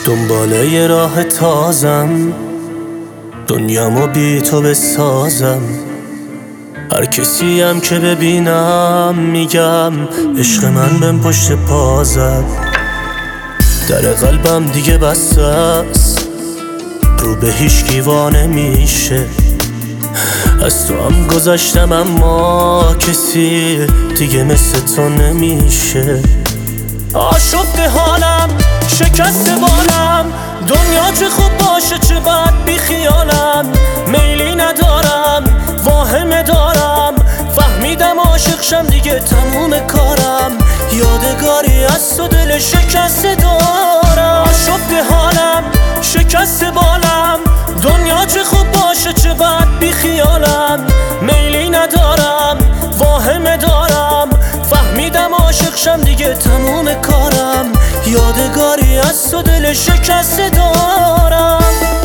دنباله یه راه تازم، دنیامو بی تو بسازم. هر کسی هم که ببینم میگم عشق من بهم پشت پا زد. در قلبم دیگه بسته است، رو به هیچ وانه میشه. از تو هم گذشتم اما کسی دیگه مثل تو نمیشه. آشفته حالم، شکست بالم، دنیا چه خوب باشه چه بد بی خیالم. میلی ندارم، واهمه دارم، فهمیدم عاشق شم دیگه تموم کارم. یادگاری از تو دل شکسته دارم. آشفته حالم، شکست بالم، دنیا چه خوب باشه چه بد بی خیالم. میلی ندارم، واهمه دارم، فهمیدم عاشق شم دیگه تموم کارم. یادگاری از تو دل شکسته دارم.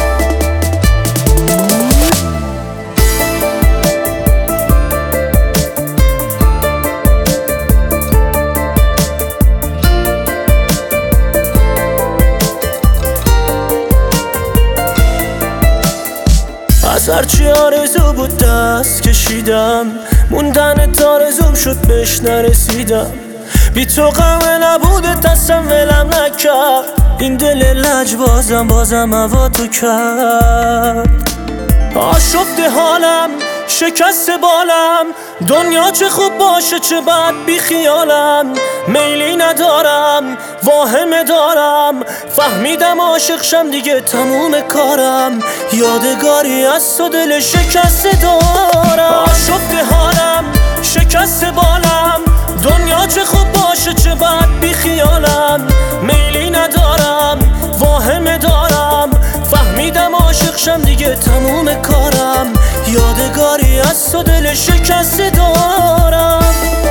از هرچی آرزو بود دست کشیدم، موندن تارزوم شد بهش نرسیدم. بی تو غمه نبوده دستم ولم نکرد، این دل لجبازم بازم هوا تو کرد. آشفته حالم، شکست بالم، دنیا چه خوب باشه چه بد بی خیالم. میلی ندارم، واهمه دارم، فهمیدم عاشق شم دیگه تموم کارم. یادگاری از تو دل شکسته دارم. آشفته حالم، شکست بالم، دنیا چه خوب باشه چه بد بی خیالم. میلی ندارم، واهمه دارم، فهمیدم عاشق شم دیگه تموم کارم. یادگاری از تو دل شکسته دارم.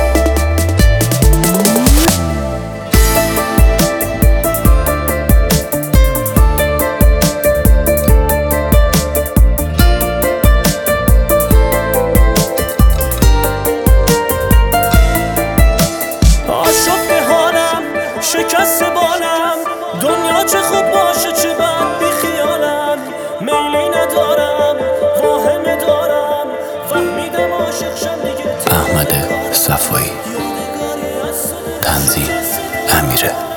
آشفته حالم، شکست بالم، دنیا چه خوب باشه چه بد بی خیالم. میلی ندارم، واهمه دارم، فهمیدم عاشق شم دیگه. احمد صفایی، تنظیم امیره.